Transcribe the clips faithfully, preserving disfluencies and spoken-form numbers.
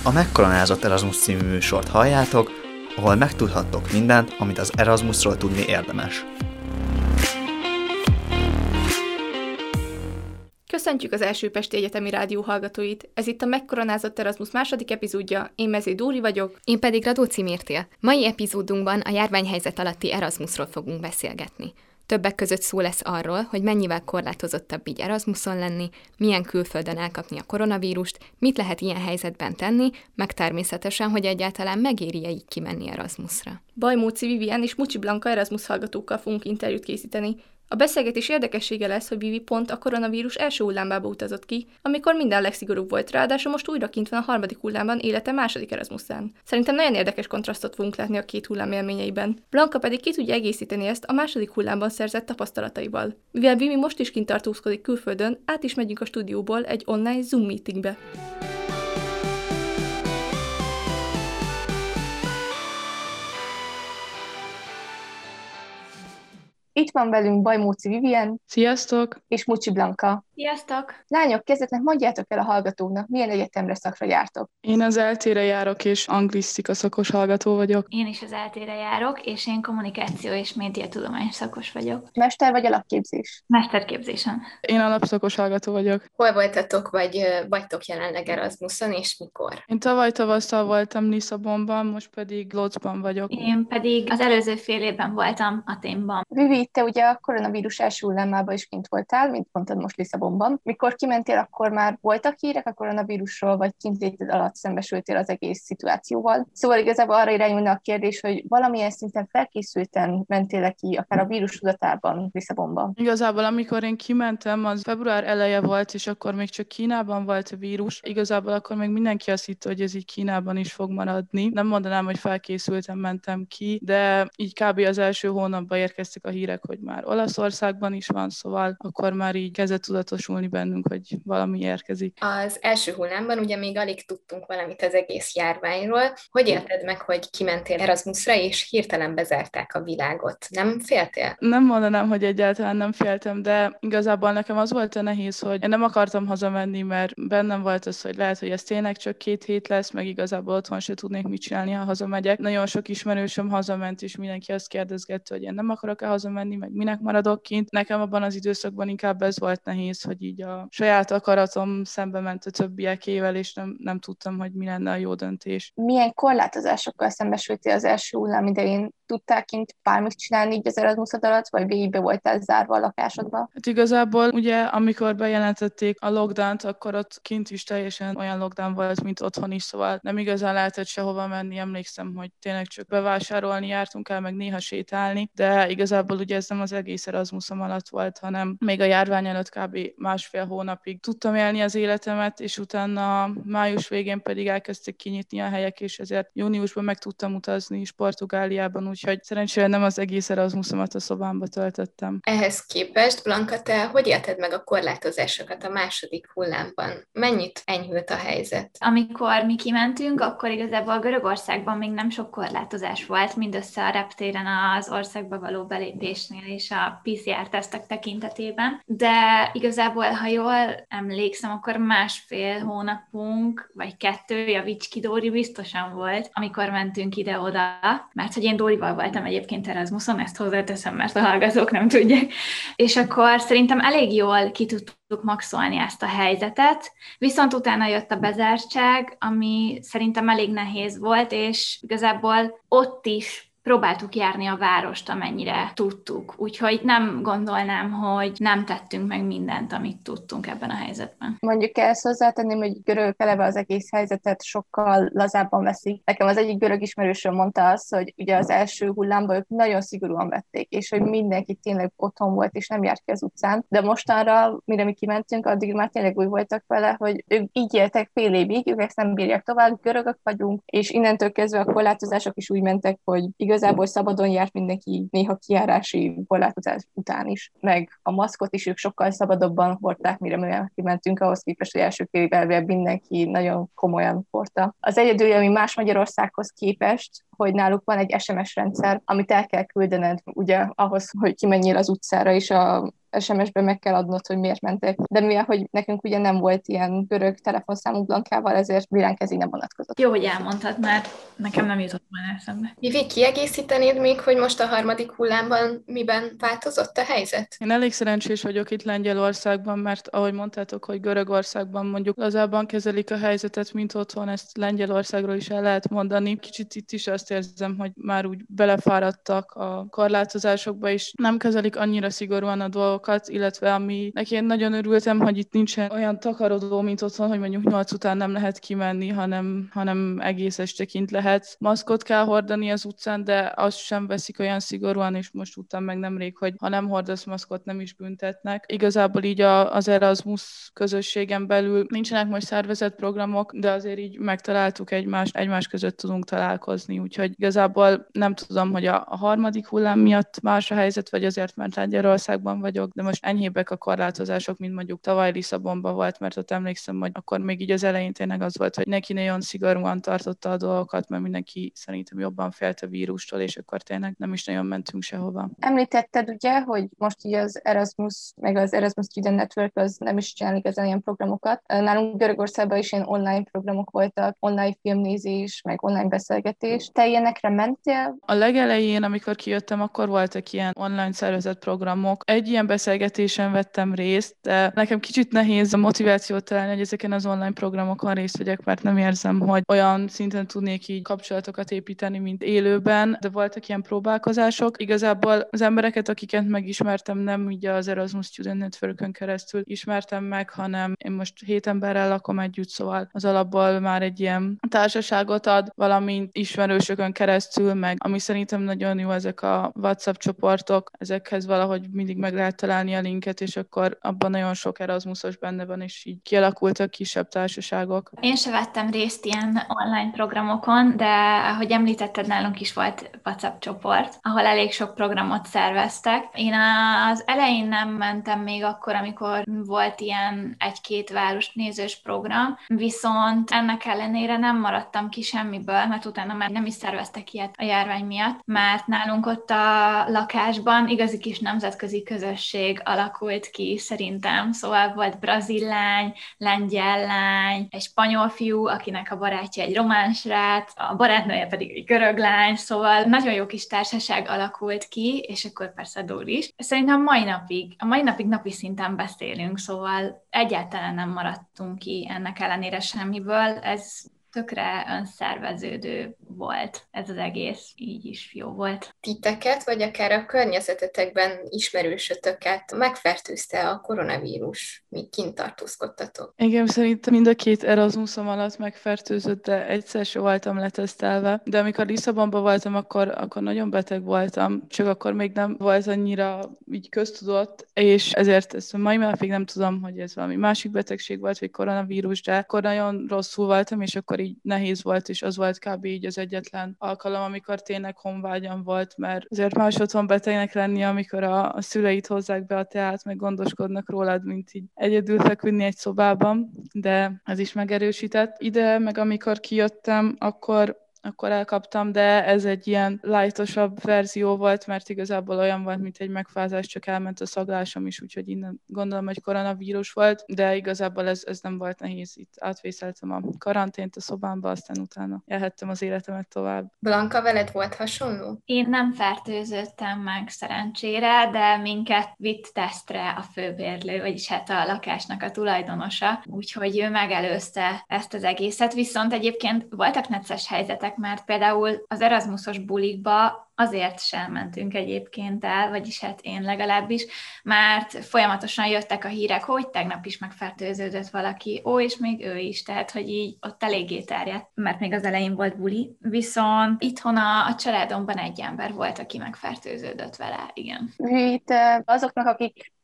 A Megkoronázott Erasmus című műsort halljátok, ahol megtudhattok mindent, amit az Erasmusról tudni érdemes. Köszöntjük az Első Pesti Egyetemi Rádió hallgatóit. Ez itt a Megkoronázott Erasmus második epizódja. Én Mezé Dóri vagyok. Én pedig Radóci Mirtél. Mai epizódunkban a járványhelyzet alatti Erasmusról fogunk beszélgetni. Többek között szó lesz arról, hogy mennyivel korlátozottabb így Erasmuson lenni, milyen külföldön elkapni a koronavírust, mit lehet ilyen helyzetben tenni, meg természetesen, hogy egyáltalán megéri-e így kimenni Erasmusra. Bajmóci Vivien és Mucsi Blanka Erasmus hallgatókkal fogunk interjút készíteni. A beszélgetés érdekessége lesz, hogy Vivi pont a koronavírus első hullámba utazott ki, amikor minden legszigorúbb volt, ráadásul most újra kint van a harmadik hullámban élete második Erasmusán. Szerintem nagyon érdekes kontrasztot fogunk látni a két hullám élményeiben. Blanka pedig ki tudja egészíteni ezt a második hullámban szerzett tapasztalataival. Mivel Vivi most is kint tartózkodik külföldön, át is megyünk a stúdióból egy online Zoom meetingbe. Itt van velünk Bajmóci Vivien. Sziasztok! És Mucsi Blanka. Sziasztok! Lányok, kezdetnek mondjátok el a hallgatóknak, milyen egyetemre szakra jártok. Én az é el té-re járok, és anglisztika szakos hallgató vagyok. Én is az é el té-re járok, és én kommunikáció és médiatudomány szakos vagyok. Mester vagy alapképzés? Mesterképzésen. Én alapszakos hallgató vagyok. Hol voltatok, vagy vagytok jelenleg Erasmuson, és mikor? Én tavaly tavasszal voltam Lisszabonban, most pedig Lodzban vagyok. Én pedig az előző fél évben voltam Athénban. Vivi, te ugye a koronavírus első hullámában is kint voltál, mint mondtad most Lisszabonban. Mikor kimentél, akkor már voltak hírek a koronavírusról, vagy kintléted alatt szembesültél az egész szituációval? Szóval igazából arra irányulna a kérdés, hogy valamilyen szinten felkészülten mentél ki, akár a vírus tudatában Lisszabonban? Igazából amikor én kimentem, az február eleje volt, és akkor még csak Kínában volt a vírus. Igazából akkor még mindenki azt hitte, hogy ez így Kínában is fog maradni. Nem mondanám, hogy felkészülten mentem ki, de így kb. Az első hónapban érkeztek a hírek, hogy már Olaszországban is van, szóval akkor már így kezdett tudatosulni bennünk, hogy valami érkezik. Az első hullámban ugye még alig tudtunk valamit az egész járványról. Hogy élted meg, hogy kimentél Erasmusra, és hirtelen bezárták a világot? Nem féltél? Nem mondanám, hogy egyáltalán nem féltem, de igazából nekem az volt a nehéz, hogy én nem akartam hazamenni, mert bennem volt az, hogy lehet, hogy ez tényleg csak két hét lesz, meg igazából otthon se tudnék mit csinálni, ha hazamegyek. Nagyon sok ismerősöm hazament, és mindenki azt kérdezgette, hogy én nem akarok-e hazamenni, meg minek maradok kint. Nekem abban az időszakban inkább ez volt nehéz, hogy így a saját akaratom szembe ment a többiekével, és nem, nem tudtam, hogy mi lenne a jó döntés. Milyen korlátozásokkal szembesültél az első hullám idején? Tudtál kint bármit csinálni így az Erasmusod alatt, vagy végigbe voltál zárva a lakásodba? Hát igazából ugye, amikor bejelentették a lockdownt, akkor ott kint is teljesen olyan lockdown volt, mint otthon is, szóval nem igazán lehetett sehova menni. Emlékszem, hogy tényleg csak bevásárolni jártunk el, meg néha sétálni, de igazából ugye ez nem az egész Erasmusom alatt volt, hanem még a járvány előtt kb. Másfél hónapig tudtam élni az életemet, és utána május végén pedig elkezdtek kinyitni a helyek, és ezért júniusban meg tudtam utazni is Portugáliában, úgyhogy szerencsére nem az egész Erasmusomat a szobámba töltöttem. Ehhez képest, Blanka, te hogy élted meg a korlátozásokat a második hullámban? Mennyit enyhült a helyzet? Amikor mi kimentünk, akkor igazából Görögországban még nem sok korlátozás volt, mindössze a reptéren az országba való belépésnél és a pé cé er-tesztek tekintetében, de igazából, ha jól emlékszem, akkor másfél hónapunk, vagy kettő, javíts ki Dóri, biztosan volt, amikor mentünk ide-oda, mert hogy én Dórival voltam egyébként Erasmuson, ezt hozzáteszem, mert a hallgatók nem tudják, és akkor szerintem elég jól ki tudtuk maxolni ezt a helyzetet, viszont utána jött a bezártság, ami szerintem elég nehéz volt, és igazából ott is próbáltuk járni a várost, amennyire tudtuk. Úgyhogy nem gondolnám, hogy nem tettünk meg mindent, amit tudtunk ebben a helyzetben. Mondjuk ezt hozzátenném, hogy görögök eleve az egész helyzetet sokkal lazábban veszik. Nekem az egyik görög ismerősöm mondta azt, hogy ugye az első hullámban ők nagyon szigorúan vették, és hogy mindenki tényleg otthon volt, és nem járt ki az utcán. De mostanra, mire mi kimentünk, addig már tényleg úgy voltak vele, hogy ők így éltek fél évig, ők ezt nem bírják tovább, görögök vagyunk, és innentől kezdve a korlátozások is úgy mentek, hogy igazából szabadon járt mindenki, néha kijárási korlátozás után is. Meg a maszkot is ők sokkal szabadabban hordták, mire mi kimentünk, ahhoz képest, hogy első fél évvel mindenki nagyon komolyan hordta. Az egyedül, ami más Magyarországhoz képest, hogy náluk van egy es em es rendszer, amit el kell küldened ugye ahhoz, hogy kimenjél az utcára, és a es em es-ben meg kell adnod, hogy miért mentek. De mivel, hogy nekünk ugye nem volt ilyen görög telefonszámú blankával, ezért ránk ez így nem vonatkozott. Jó, hogy elmondtad, mert nekem nem jutott már eszembe. Vivi, kiegészítenéd még, hogy most a harmadik hullámban miben változott a helyzet? Én elég szerencsés vagyok itt Lengyelországban, mert ahogy mondtátok, hogy Görögországban mondjuk lazábban kezelik a helyzetet, mint otthon, ezt Lengyelországról is el lehet mondani. Kicsit itt is azt érzem, hogy már úgy belefáradtak a korlátozásokba, és nem kezelik annyira szigorúan a dolgokat, illetve ami neki én nagyon örültem, hogy itt nincsen olyan takarodó, mint otthon, hogy mondjuk nyolc után nem lehet kimenni, hanem, hanem egész este kint lehet. Maszkot kell hordani az utcán, de azt sem veszik olyan szigorúan, és most tudtam meg nemrég, hogy ha nem hordasz maszkot, nem is büntetnek. Igazából így a, az Erasmus közösségen belül nincsenek most szervezett programok, de azért így megtaláltuk egymást, egymás között tudunk találkozni, úgyhogy igazából nem tudom, hogy a, a harmadik hullám miatt más a helyzet, vagy azért, mert Lengyelországban vagyok, de most enyhébbek a korlátozások, mint mondjuk tavaly Lisszabonban volt, mert ott emlékszem, hogy akkor még így az elején tényleg az volt, hogy neki nagyon szigorúan tartotta a dolgokat, mert mindenki szerintem jobban félt a vírustól, és akkor tényleg nem is nagyon mentünk sehova. Említetted ugye, hogy most így az Erasmus, meg az Erasmus Student Network az nem is csinál igazán ilyen programokat. Nálunk Görögországban is ilyen online programok voltak, online filmnézés, meg online beszélgetés. Te ilyenekre mentél? A legelején, amikor kijöttem, akkor voltak ilyen online szervezett programok. Egy ilyen beszélgetésen vettem részt, de nekem kicsit nehéz a motivációt találni, hogy ezeken az online programokon részt vegyek, mert nem érzem, hogy olyan szinten tudnék így kapcsolatokat építeni, mint élőben, de voltak ilyen próbálkozások. Igazából az embereket, akiket megismertem, nem ugye az Erasmus Student Network-ön keresztül ismertem meg, hanem én most hét emberrel lakom együtt, szóval az alapból már egy ilyen társaságot ad, valamint ismerősökön keresztül, meg ami szerintem nagyon jó, ezek a WhatsApp csoportok, ezekhez valahogy mindig meg lehet találni a linket, és akkor abban nagyon sok Erasmusos benne van, és így kialakultak kisebb társaságok. Én se vettem részt ilyen online programokon, de ahogy említetted, nálunk is volt WhatsApp csoport, ahol elég sok programot szerveztek. Én az elején nem mentem még akkor, amikor volt ilyen egy-két városnézős program, viszont ennek ellenére nem maradtam ki semmiből, mert utána már nem is szerveztek ilyet a járvány miatt, mert nálunk ott a lakásban igazi kis nemzetközi közösség alakult ki szerintem, szóval volt brazil lány, lengyel lány, egy spanyol fiú, akinek a barátja egy román srác, a barátnője pedig egy görög lány, szóval nagyon jó kis társaság alakult ki, és akkor persze Dóri is. Szerintem mai napig, a mai napig napi szinten beszélünk, szóval egyáltalán nem maradtunk ki ennek ellenére semmiből, ez tökre önszerveződő volt ez az egész, így is jó volt. Titeket, vagy akár a környezetetekben ismerősötöket megfertőzte a koronavírus, míg kint tartózkodtatok? Igen, szerintem mind a két Erasmusom alatt megfertőzött, de egyszer se voltam letesztelve. De amikor Lisszabonban voltam, akkor, akkor nagyon beteg voltam, csak akkor még nem volt annyira így köztudott, és ezért ezt mai napig nem tudom, hogy ez valami másik betegség volt, vagy koronavírus, de akkor nagyon rosszul voltam, és akkor így nehéz volt, és az volt kb. Így az egyetlen alkalom, amikor tényleg honvágyam volt, mert azért más otthon betegnek lenni, amikor a, a szüleid hozzák be a teát, meg gondoskodnak rólad, mint így egyedül feküdni egy szobában, de ez is megerősített. Ide, meg amikor kijöttem, akkor akkor elkaptam, de ez egy ilyen lightosabb verzió volt, mert igazából olyan volt, mint egy megfázás, csak elment a szaglásom is, úgyhogy innen gondolom, hogy koronavírus volt, de igazából ez, ez nem volt nehéz. Itt átvészeltem a karantént a szobámba, aztán utána élhettem az életemet tovább. Blanka, veled volt hasonló? Én nem fertőzöttem meg szerencsére, de minket vitt tesztre a főbérlő, vagyis hát a lakásnak a tulajdonosa, úgyhogy ő megelőzte ezt az egészet, viszont egyébként voltak necces helyzetek, mert például az Erasmusos bulikba azért sem mentünk egyébként el, vagyis hát én legalábbis, mert folyamatosan jöttek a hírek, hogy tegnap is megfertőződött valaki, ó, és még ő is, tehát hogy így ott eléggé terjedt, mert még az elején volt buli, viszont itthon a, a családomban egy ember volt, aki megfertőződött vele, igen. Itt azoknak, akik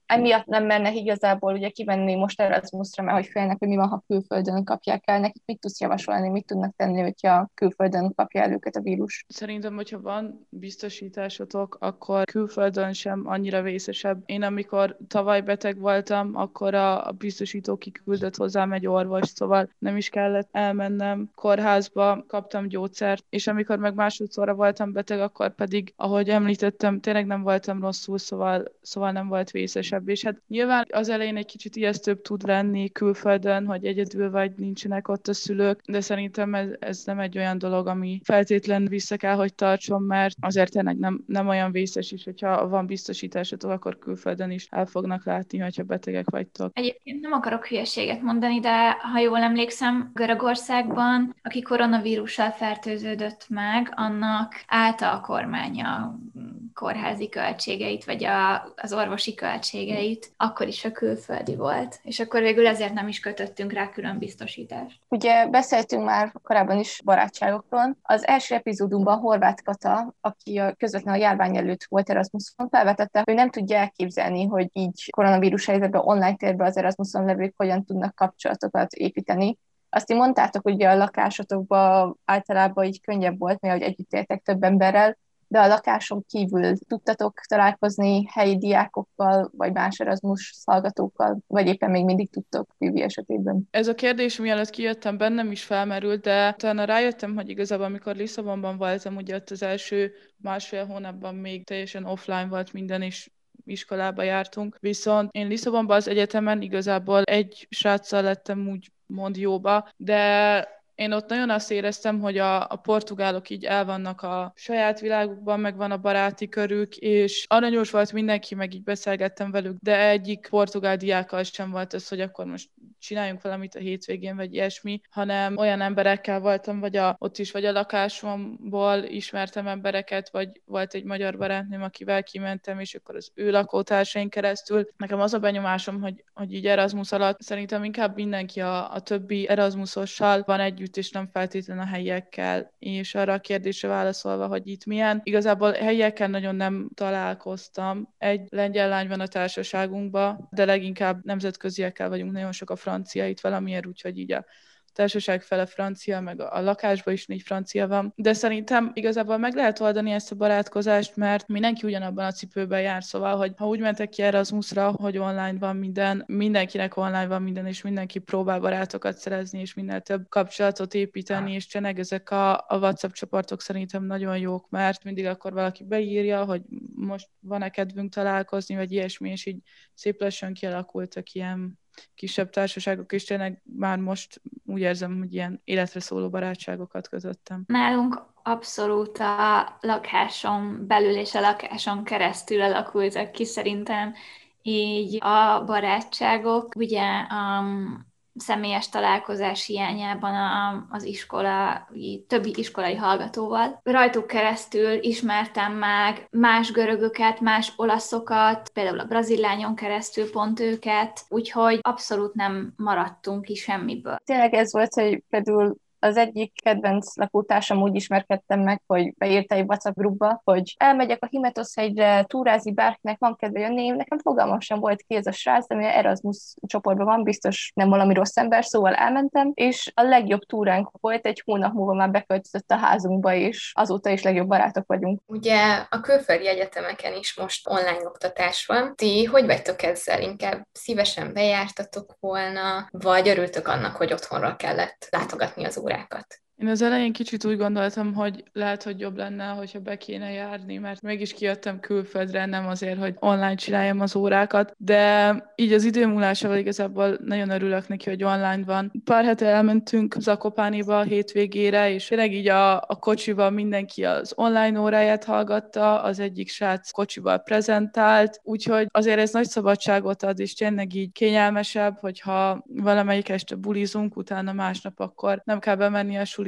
emiatt nem mernek igazából ugye kivenni most Erasmusra, mert hogy félnek, hogy mi van, ha külföldön kapják el. Nekik mit tudsz javasolni, mit tudnak tenni, hogyha külföldön kapja el őket a vírus? Szerintem, hogyha van biztosításotok, akkor külföldön sem annyira vészesebb. Én amikor tavaly beteg voltam, akkor a, a biztosító kiküldött hozzám egy orvos, szóval nem is kellett elmennem kórházba, kaptam gyógyszert, és amikor meg másodszorra voltam beteg, akkor pedig, ahogy említettem, tényleg nem voltam rosszul, szóval, szóval nem volt vészesebb. És hát nyilván az elején egy kicsit ijesztőbb tud lenni külföldön, hogy egyedül vagy, nincsenek ott a szülők, de szerintem ez, ez nem egy olyan dolog, ami feltétlenül vissza kell, hogy tartson, mert azért tényleg nem, nem olyan vészes is, hogyha van biztosításotok, akkor külföldön is el fognak látni, hogyha betegek vagytok. Egyébként nem akarok hülyeséget mondani, de ha jól emlékszem, Görögországban, aki koronavírussal fertőződött meg, annak állta a kormány a kórházi költségeit, vagy a, az orvosi költségeit, akkor is a külföldi volt. És akkor végül ezért nem is kötöttünk rá külön biztosítást. Ugye beszéltünk már korábban is barátságokról. Az első epizódunkban Horváth Kata, aki a közvetlenül a járvány előtt volt Erasmuson, felvetette, hogy nem tudja elképzelni, hogy így koronavírus helyzetben online térben az Erasmuson levők hogyan tudnak kapcsolatokat építeni. Azt így mondtátok, hogy a lakásotokban általában így könnyebb volt, mert hogy együtt éltek több emberrel, de a lakáson kívül tudtatok találkozni helyi diákokkal, vagy más Erasmus hallgatókkal, vagy éppen még mindig tudtok Vivi esetében? Ez a kérdés, mielőtt kijöttem, bennem is felmerült, de utána rájöttem, hogy igazából, amikor Lisszabonban voltam, ugye ott az első másfél hónapban még teljesen offline volt minden, és iskolába jártunk. Viszont én Lisszabonban az egyetemen igazából egy sráccal lettem úgy mond jóba, de én ott nagyon azt éreztem, hogy a, a portugálok így el vannak a saját világukban, meg van a baráti körük, és aranyos volt mindenki, meg így beszélgettem velük, de egyik portugál diákkal sem volt az, hogy akkor most csináljunk valamit a hétvégén, vagy ilyesmi, hanem olyan emberekkel voltam, vagy a, ott is, vagy a lakásomból ismertem embereket, vagy volt egy magyar barátnőm, akivel kimentem, és akkor az ő lakótársain keresztül. Nekem az a benyomásom, hogy, hogy így Erasmus alatt szerintem inkább mindenki a, a többi Erasmusossal van együtt, és nem feltétlenül a helyiekkel. És arra a kérdésre válaszolva, hogy itt milyen, igazából helyiekkel nagyon nem találkoztam. Egy lengyel lány van a társaságunkban, de leginkább nemzetköziekkel vagyunk, nagyon sok a francia itt valamiért, úgyhogy így a társaság fele francia, meg a lakásban is négy francia van. De szerintem igazából meg lehet oldani ezt a barátkozást, mert mindenki ugyanabban a cipőben jár, szóval, hogy ha úgy mentek ki Erasmusra, hogy online van minden, mindenkinek online van minden, és mindenki próbál barátokat szerezni, és minél több kapcsolatot építeni, és tényleg ezek a, a WhatsApp csoportok szerintem nagyon jók, mert mindig akkor valaki beírja, hogy most van-e kedvünk találkozni, vagy ilyesmi, és így szép lassan kialakultak ilyen kisebb társaságok, és tényleg már most úgy érzem, hogy ilyen életre szóló barátságokat kötöttem. Nálunk abszolút a lakáson belül és a lakáson keresztül alakultak ki szerintem így a barátságok. Ugye a személyes találkozás hiányában a, az iskola, többi iskolai hallgatóval. Rajtuk keresztül ismertem meg más görögöket, más olaszokat, például a brazil lányon keresztül pont őket, úgyhogy abszolút nem maradtunk ki semmiből. Tényleg ez volt, hogy például az egyik kedvenc lakótársam úgy ismerkedtem meg, hogy beírta egy WhatsApp grupba, hogy elmegyek a Himetoszhegyre túrázni, bárkinek van kedve jönni. Nekem fogalmam sem volt ki ez a srác, de mivel Erasmus csoportban van, biztos nem valami rossz ember, szóval elmentem, és a legjobb túránk volt, egy hónap múlva már beköltözött a házunkba, és azóta is legjobb barátok vagyunk. Ugye a külföldi egyetemeken is most online oktatás van. Ti hogy vagytok ezzel? Inkább szívesen bejártatok volna, vagy örültök annak, hogy otthonra kellett látogatni az órákat? Én az elején kicsit úgy gondoltam, hogy lehet, hogy jobb lenne, hogyha be kéne járni, mert mégis kijöttem külföldre, nem azért, hogy online csináljam az órákat, de így az idő múlásával igazából nagyon örülök neki, hogy online van. Pár hete elmentünk Zakopániba a hétvégére, és tényleg így a, a kocsiban mindenki az online óráját hallgatta, az egyik srác kocsival prezentált, úgyhogy azért ez nagy szabadságot ad, és tényleg így kényelmesebb, hogyha valamelyik este bulizunk, utána másnap akkor nem kell bemenni a suli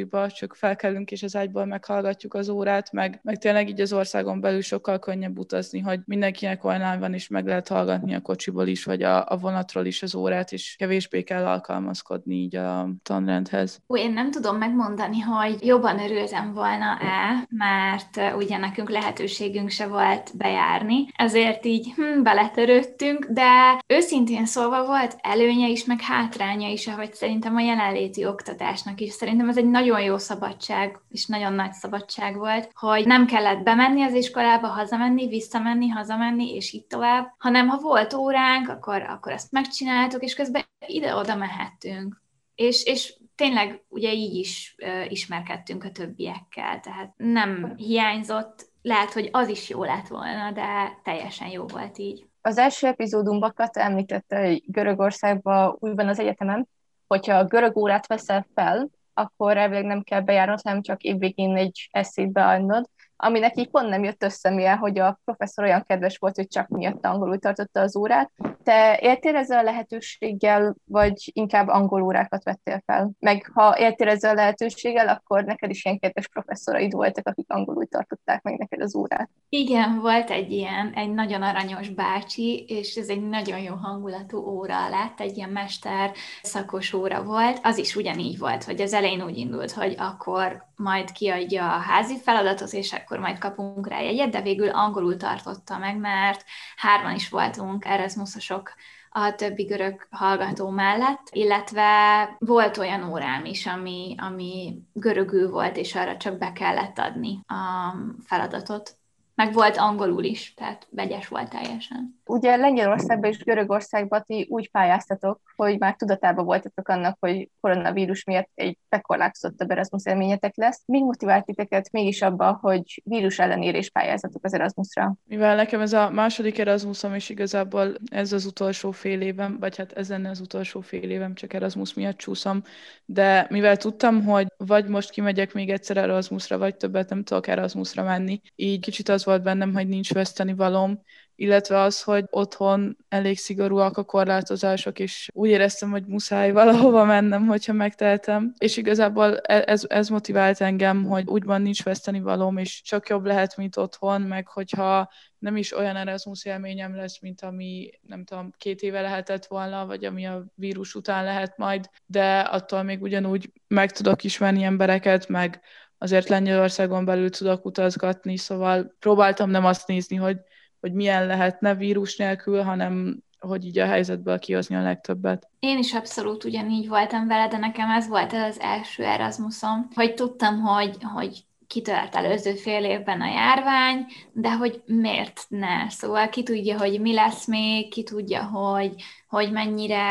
suliba, csak felkelünk és az ágyból meghallgatjuk az órát, meg, meg tényleg így az országon belül sokkal könnyebb utazni, hogy mindenkinek online van, és meg lehet hallgatni a kocsiból is, vagy a, a vonatról is az órát, és kevésbé kell alkalmazkodni így a tanrendhez. Ú, én nem tudom megmondani, hogy jobban örültem volna-e, mert uh, ugye nekünk lehetőségünk se volt bejárni, ezért így hm, beletörődtünk, de őszintén szólva volt előnye is, meg hátránya is, ahogy szerintem a jelenléti oktatásnak is. Szerintem ez egy nagyon jó szabadság, és nagyon nagy szabadság volt, hogy nem kellett bemenni az iskolába, hazamenni, visszamenni, hazamenni, és így tovább, hanem ha volt óránk, akkor, akkor ezt megcsináltuk, és közben ide-oda mehettünk. És, és tényleg ugye így is uh, ismerkedtünk a többiekkel, tehát nem hiányzott, lehet, hogy az is jó lett volna, de teljesen jó volt így. Az első epizódunkban Kata említette, hogy Görögországban úgy van az egyetemen, hogyha a görög órát veszel fel, akkor elvileg nem kell bejárnod, hanem csak évvégén egy eszét beadnod, ami neki pont nem jött össze, mivel, hogy a professzor olyan kedves volt, hogy csak miatt angolul tartotta az órát. Te éltél ezzel a lehetőséggel, vagy inkább angol órákat vettél fel? Meg ha éltél ezzel a lehetőséggel, akkor neked is ilyen kedves professzoraid voltak, akik angolul tartották meg neked az órát? Igen, volt egy ilyen, egy nagyon aranyos bácsi, és ez egy nagyon jó hangulatú óra lett, egy ilyen mester szakos óra volt. Az is ugyanígy volt, hogy az elején úgy indult, hogy akkor majd kiadja a házi feladatot, és akkor majd kapunk rá jegyet, de végül angolul tartotta meg, mert hárman is voltunk Erasmusosok a többi görög hallgató mellett, illetve volt olyan órám is, ami, ami görögül volt, és arra csak be kellett adni a feladatot. Meg volt angolul is, tehát vegyes volt teljesen. Ugye Lengyelországban és Görögországban ti úgy pályáztatok, hogy már tudatában voltatok annak, hogy koronavírus miatt egy bekorlátozottabb Erasmus élményetek lesz. Mi motivált titeket mégis abba, hogy vírus ellenére is pályázatok az Erasmusra? Mivel nekem ez a második Erasmusom, és igazából ez az utolsó fél évem, vagy hát ez lenne az utolsó fél évem, csak Erasmus miatt csúszom, de mivel tudtam, hogy vagy most kimegyek még egyszer Erasmusra, vagy többet nem tudok Erasmusra menni, így kicsit az volt bennem, hogy nincs vesztenivalóm, illetve az, hogy otthon elég szigorúak a korlátozások, és úgy éreztem, hogy muszáj valahova mennem, hogyha megtehetem. És igazából ez, ez motivált engem, hogy úgyban nincs vesztenivalóm, és csak jobb lehet, mint otthon, meg hogyha nem is olyan Erasmus élményem lesz, mint ami, nem tudom, két éve lehetett volna, vagy ami a vírus után lehet majd, de attól még ugyanúgy meg tudok ismerni embereket, meg azért Lengyelországon belül tudok utazgatni, szóval próbáltam nem azt nézni, hogy hogy milyen lehetne vírus nélkül, hanem hogy így a helyzetből kihozni a legtöbbet. Én is abszolút ugyanígy voltam vele, de nekem ez volt az első Erasmusom, hogy tudtam, hogy, hogy kitört előző fél évben a járvány, de hogy miért ne? Szóval ki tudja, hogy mi lesz még, ki tudja, hogy, hogy mennyire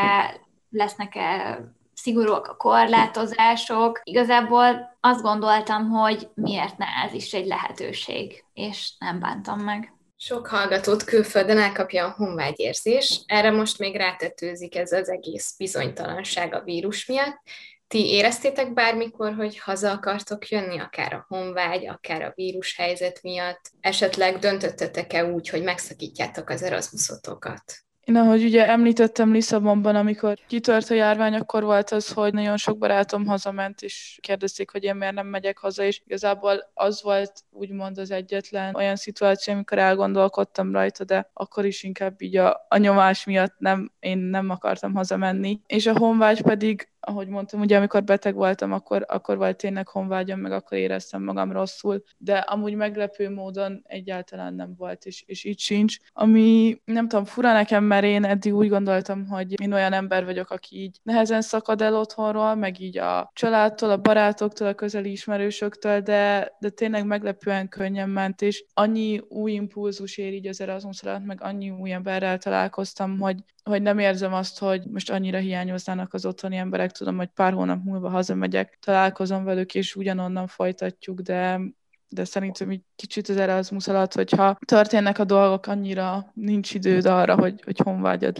lesznek-e szigorúak a korlátozások. Igazából azt gondoltam, hogy miért ne, ez is egy lehetőség, és nem bántam meg. Sok hallgatót külföldön elkapja a honvágyérzés, erre most még rátetőzik ez az egész bizonytalanság a vírus miatt. Ti éreztétek bármikor, hogy haza akartok jönni, akár a honvágy, akár a vírushelyzet miatt? Esetleg döntöttetek-e úgy, hogy megszakítjátok az Erasmusotokat? Én ahogy ugye említettem Lisszabonban, amikor kitört a járvány, akkor volt az, hogy nagyon sok barátom hazament, és kérdezték, hogy én miért nem megyek haza, és igazából az volt úgymond az egyetlen olyan szituáció, amikor elgondolkodtam rajta, de akkor is inkább így a, a nyomás miatt nem, én nem akartam hazamenni. És a honvágy pedig, ahogy mondtam, ugye amikor beteg voltam, akkor, akkor volt tényleg honvágyam, meg akkor éreztem magam rosszul, de amúgy meglepő módon egyáltalán nem volt, és, és így sincs. Ami nem tudom, fura nekem, mert én eddig úgy gondoltam, hogy én olyan ember vagyok, aki így nehezen szakad el otthonról, meg így a családtól, a barátoktól, a közeli ismerősöktől, de, de tényleg meglepően könnyen ment, és annyi új impulzus ér így az Erasmus alatt, meg annyi új emberrel találkoztam, hogy, hogy nem érzem azt, hogy most annyira hiányoznának az otthoni emberek. Tudom, hogy pár hónap múlva hazamegyek, találkozom velük, és ugyanonnan folytatjuk, de, de szerintem így kicsit az Erasmus alatt, hogyha történnek a dolgok, annyira nincs időd arra, hogy, hogy honvágyad legyen.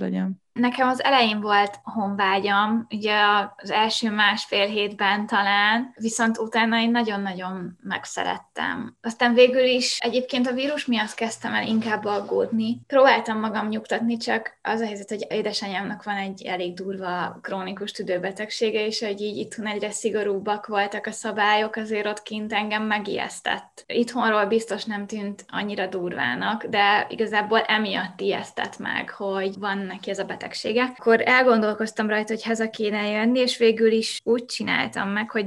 Nekem az elején volt honvágyam, ugye az első másfél hétben talán, viszont utána én nagyon-nagyon megszerettem. Aztán végül is egyébként a vírus miatt kezdtem el inkább aggódni. Próbáltam magam nyugtatni, csak az a helyzet, hogy édesanyámnak van egy elég durva krónikus tüdőbetegsége, és hogy így itthon egyre szigorúbbak voltak a szabályok, azért ott kint engem megijesztett. Itthonról biztos nem tűnt annyira durvának, de igazából emiatt ijesztett meg, hogy van neki ez a betegsége. Akkor elgondolkoztam rajta, hogy haza kéne jönni, és végül is úgy csináltam meg, hogy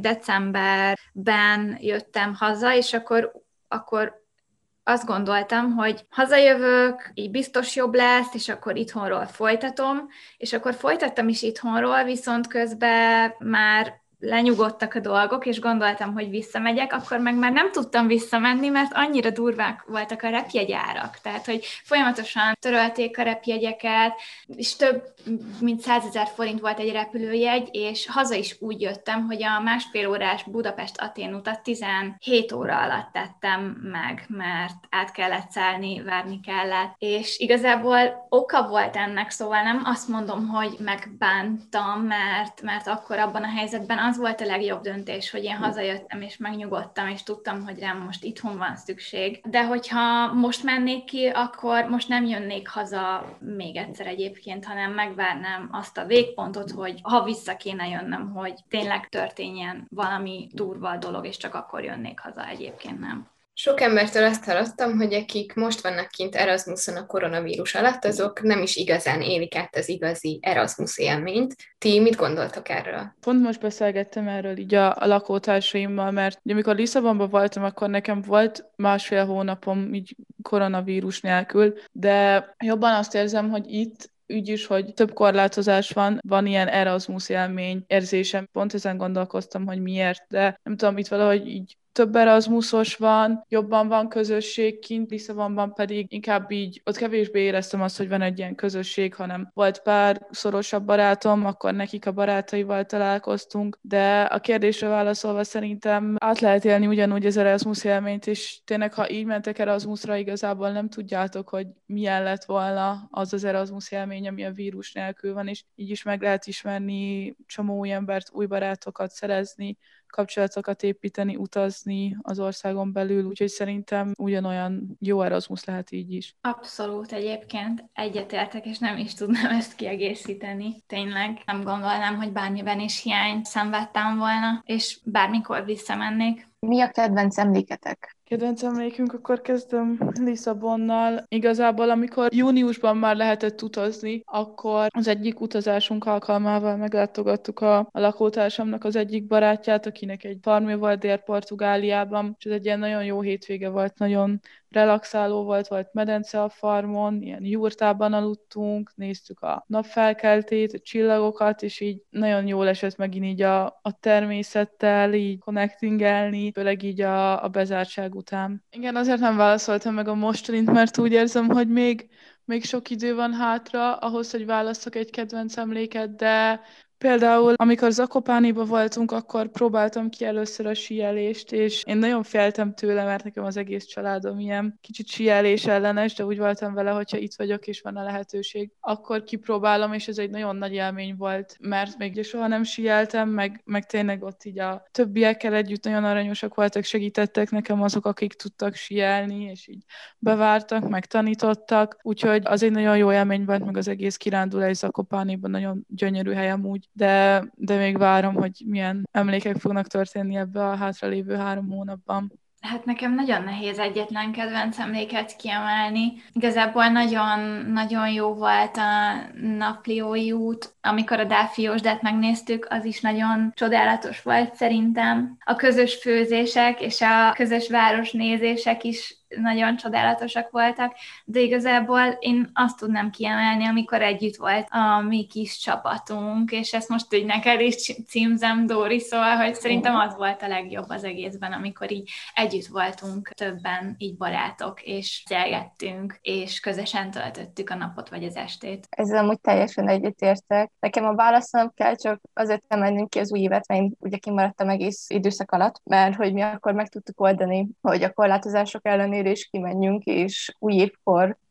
decemberben jöttem haza, és akkor, akkor azt gondoltam, hogy hazajövök, így biztos jobb lesz, és akkor itthonról folytatom, és akkor folytattam is itthonról, viszont közben már lenyugodtak a dolgok, és gondoltam, hogy visszamegyek, akkor meg már nem tudtam visszamenni, mert annyira durvák voltak a repjegyárak. Tehát, hogy folyamatosan törölték a repjegyeket, és több mint százezer forint volt egy repülőjegy, és haza is úgy jöttem, hogy a másfél órás Budapest-Atén utat tizenhét óra alatt tettem meg, mert át kellett szállni, várni kellett. És igazából oka volt ennek, szóval nem azt mondom, hogy megbántam, mert, mert akkor abban a helyzetben az volt a legjobb döntés, hogy én hazajöttem, és megnyugodtam, és tudtam, hogy rám most itthon van szükség. De hogyha most mennék ki, akkor most nem jönnék haza még egyszer egyébként, hanem megvárnám azt a végpontot, hogy ha vissza kéne jönnöm, hogy tényleg történjen valami durva dolog, és csak akkor jönnék haza, egyébként nem. Sok embertől azt hallottam, hogy akik most vannak kint Erasmuson a koronavírus alatt, azok nem is igazán élik át az igazi Erasmus élményt. Ti mit gondoltok erről? Pont most beszélgettem erről így a, a lakótársaimmal, mert ugye, amikor Lisszabonban voltam, akkor nekem volt másfél hónapom így koronavírus nélkül, de jobban azt érzem, hogy itt úgy is, hogy több korlátozás van, van ilyen Erasmus élmény érzésem. Pont ezen gondolkoztam, hogy miért, de nem tudom, itt valahogy így több Erasmusos van, jobban van közösség kint, Lisszabonban pedig inkább így, ott kevésbé éreztem azt, hogy van egy ilyen közösség, hanem volt pár szorosabb barátom, akkor nekik a barátaival találkoztunk, de a kérdésre válaszolva szerintem át lehet élni ugyanúgy az Erasmus élményt, és tényleg, ha így mentek Erasmusra, igazából nem tudjátok, hogy milyen lett volna az az Erasmus élmény, ami a vírus nélkül van, és így is meg lehet ismerni csomó új embert, új barátokat szerezni, kapcsolatokat építeni, utazni az országon belül, úgyhogy szerintem ugyanolyan jó Erasmus lehet így is. Abszolút, egyébként egyetértek, és nem is tudnám ezt kiegészíteni. Tényleg nem gondolnám, hogy bármiben is hiányt szenvedtem volna, és bármikor visszamennék. Mi a kedvenc emléketek? Kedvenc emlékünk, akkor kezdem Lisszabonnal. Igazából, amikor júniusban már lehetett utazni, akkor az egyik utazásunk alkalmával meglátogattuk a, a lakótársamnak az egyik barátját, akinek egy farmja volt Dél-Portugáliában, és ez egy ilyen nagyon jó hétvége volt, nagyon relaxáló volt, volt medence a farmon, ilyen jurtában aludtunk, néztük a napfelkeltét, a csillagokat, és így nagyon jól esett megint így a, a természettel, így connectingelni, főleg így a, a bezártság után. Igen, azért nem válaszoltam meg a mostanit, mert úgy érzem, hogy még, még sok idő van hátra ahhoz, hogy válasszak egy kedvenc emléket, de például, amikor Zakopániba voltunk, akkor próbáltam ki először a síelést, és én nagyon féltem tőle, mert nekem az egész családom ilyen kicsit síelés ellenes, de úgy voltam vele, hogyha itt vagyok, és van a lehetőség, akkor kipróbálom, és ez egy nagyon nagy élmény volt, mert még soha nem síeltem, meg, meg tényleg ott így a többiekkel együtt nagyon aranyosak voltak, segítettek nekem azok, akik tudtak síelni, és így bevártak, meg tanítottak, úgyhogy az egy nagyon jó élmény volt, meg az egész kirándulás Zakopániban nagyon gyönyörű hely amúgy. De, de még várom, hogy milyen emlékek fognak történni ebbe a hátralévő három hónapban. Hát nekem nagyon nehéz egyetlen kedvenc emléket kiemelni. Igazából nagyon, nagyon jó volt a Napliói út, amikor a Dáfiósdát megnéztük, az is nagyon csodálatos volt szerintem. A közös főzések és a közös városnézések is nagyon csodálatosak voltak, de igazából én azt tudnám kiemelni, amikor együtt volt a mi kis csapatunk, és ezt most úgy neked is címzem, Dóri, szóval, hogy szerintem az volt a legjobb az egészben, amikor így együtt voltunk többen, így barátok, és beszélgettünk, és közösen töltöttük a napot vagy az estét. Ezzel amúgy teljesen egyetértek. Nekem a válaszolnom kell, csak azért nem menjünk ki az új évet, mert én ugye kimaradtam egész időszak alatt, mert hogy mi akkor meg tudtuk oldani, hogy a korlátozások ellenére is kimenjünk, és új évkor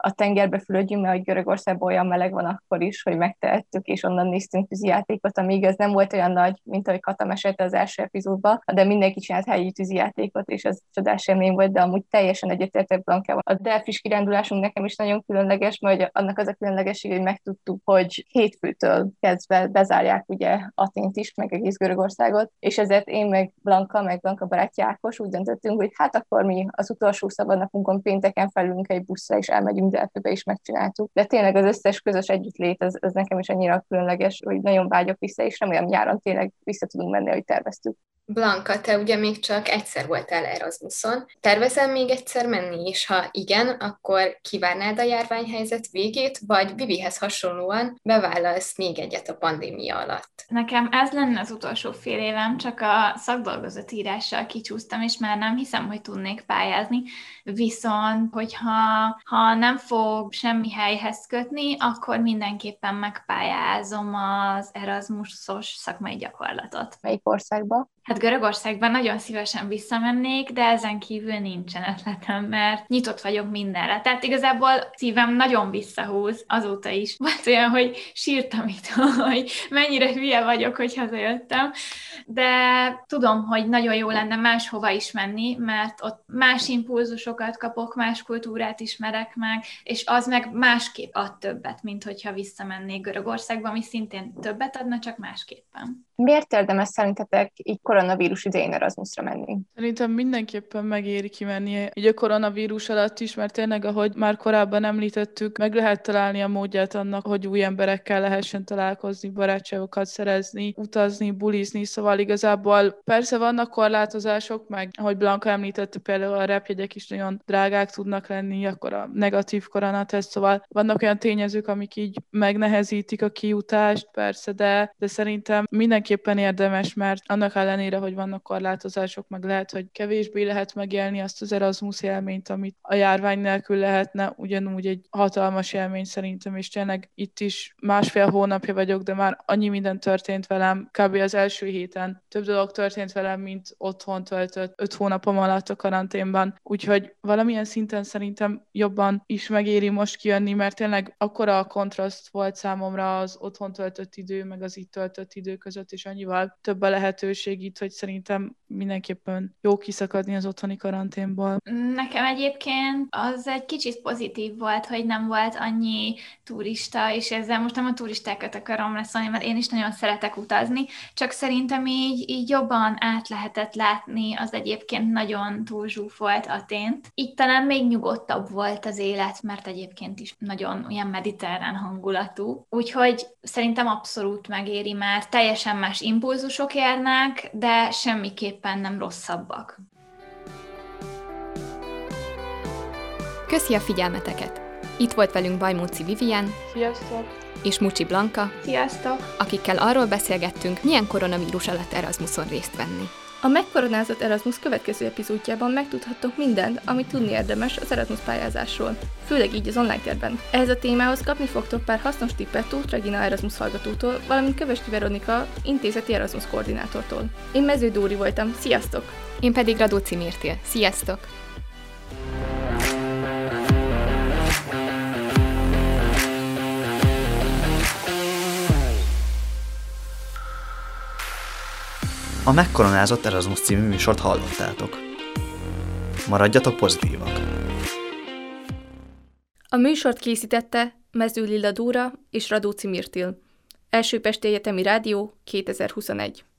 a tengerbe fülödjünk, mert hogy Görögországban olyan meleg van akkor is, hogy megtehettük, és onnan néztünk tűzijátékot, amíg ez nem volt olyan nagy, mint ahogy Kata mesélte az első epizódban, de mindenki csinált helyi tűzijátékot, és ez csodás élmény volt, de amúgy teljesen egyetértek Blankával. A delfis kirándulásunk nekem is nagyon különleges, mert annak az a különlegesség, hogy megtudtuk, hogy hétfőtől kezdve bezárják ugye Athént is, meg egész Görögországot, és ezért én meg Blanka, meg Blanka barátja Ákos úgy döntöttünk, hogy hát akkor mi az utolsó szabadnapunkon pénteken felülünk egy buszra, és elmegyünk Delfibe, és megcsináltuk. De tényleg az összes közös együttlét, ez, ez nekem is annyira különleges, hogy nagyon vágyok vissza, és remélem nyáron tényleg vissza tudunk menni, ahogy terveztük. Blanka, te ugye még csak egyszer voltál Erasmuson. Tervezel még egyszer menni, és ha igen, akkor kivárnád a járványhelyzet végét, vagy Vivihez hasonlóan bevállalsz még egyet a pandémia alatt? Nekem ez lenne az utolsó fél évem, csak a szakdolgozat írással kicsúsztam, és már nem hiszem, hogy tudnék pályázni. Viszont, hogyha ha nem fog semmi helyhez kötni, akkor mindenképpen megpályázom az Erasmusos szakmai gyakorlatot. Melyik országba? Hát Görögországban nagyon szívesen visszamennék, de ezen kívül nincsen ötletem, mert nyitott vagyok mindenre. Tehát igazából szívem nagyon visszahúz azóta is. Volt olyan, hogy sírtam itt, hogy mennyire hülye vagyok, hogy hazajöttem, de tudom, hogy nagyon jó lenne máshova is menni, mert ott más impulzusokat kapok, más kultúrát ismerek meg, és az meg másképp ad többet, mint hogyha visszamennék Görögországba, ami szintén többet adna, csak másképpen. Miért érdemes szerintetek így koronavírus idején Erasmusra menni? Szerintem mindenképpen megéri kimenni így a koronavírus alatt is, mert tényleg, ahogy már korábban említettük, meg lehet találni a módját annak, hogy új emberekkel lehessen találkozni, barátságokat szerezni, utazni, bulizni, szóval igazából persze vannak korlátozások, meg ahogy Blanka említette, például a repjegyek is nagyon drágák tudnak lenni, akkor a negatív koronateszt, szóval vannak olyan tényezők, amik így megnehezítik a kijutást, persze, de, de szerintem mindenképpen érdemes, mert annak ellenére, hogy vannak korlátozások, meg lehet, hogy kevésbé lehet megélni azt az Erasmus élményt, amit a járvány nélkül lehetne, ugyanúgy egy hatalmas élmény szerintem, és tényleg itt is másfél hónapja vagyok, de már annyi minden történt velem, kb. Az első héten több dolog történt velem, mint otthon töltött öt hónapom alatt a karanténban, úgyhogy valamilyen szinten szerintem jobban is megéri most kijönni, mert tényleg akkora a kontraszt volt számomra az otthon töltött idő, meg az itt töltött idő között, és annyival több a lehetőség itt, hogy szerintem mindenképpen jó kiszakadni az otthoni karanténból. Nekem egyébként az egy kicsit pozitív volt, hogy nem volt annyi turista, és ezzel most nem a turistákat akarom leszólni, mert én is nagyon szeretek utazni, csak szerintem így, így jobban át lehetett látni az egyébként nagyon túlzsúfolt Athént. Így talán még nyugodtabb volt az élet, mert egyébként is nagyon olyan mediterrán hangulatú. Úgyhogy szerintem abszolút megéri, már teljesen más impulzusok érnek, de semmiképpen nem rosszabbak. Köszi a figyelmeteket! Itt volt velünk Bajmóci Vivian. Sziasztok! És Mucsi Blanka. Sziasztok! Akikkel arról beszélgettünk, milyen koronavírus alatt Erasmuson részt venni. A megkoronázott Erasmus következő epizódjában megtudhattok mindent, amit tudni érdemes az Erasmus pályázásról, főleg így az online térben. Ehhez a témához kapni fogtok pár hasznos tippet Tóth Regina Erasmus hallgatótól, valamint Kövesti Veronika intézeti Erasmus koordinátortól. Én Mező Dóri voltam, sziasztok! Én pedig Radóci Mirtil, sziasztok! A megkoronázott Erasmus című műsort hallottátok. Maradjatok pozitívak! A műsort készítette Mező Lilla Dóra és Radóci Mirtil. Első Pesti Egyetemi Rádió kétezer-huszonegy.